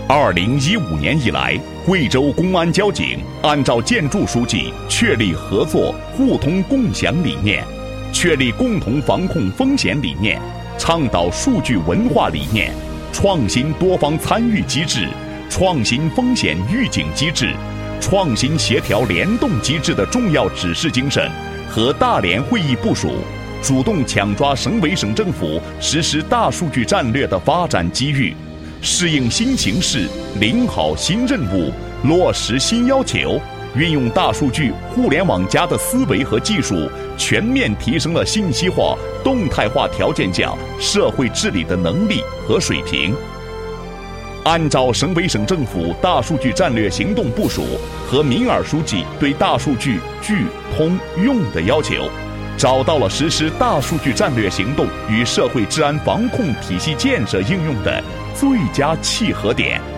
2015年以来，贵州公安交警按照建筑书记确立合作互通共享理念，确立共同防控风险理念，倡导数据文化理念，创新多方参与机制，创新风险预警机制，创新协调联动机制的重要指示精神和大连会议部署，主动抢抓省委省政府实施大数据战略的发展机遇，适应新形势，领好新任务，落实新要求，运用大数据、互联网+的思维和技术，全面提升了信息化、动态化条件下社会治理的能力和水平。按照省委省政府大数据战略行动部署和民尔书记对大数据聚、通、用的要求，找到了实施大数据战略行动与社会治安防控体系建设应用的最佳契合点。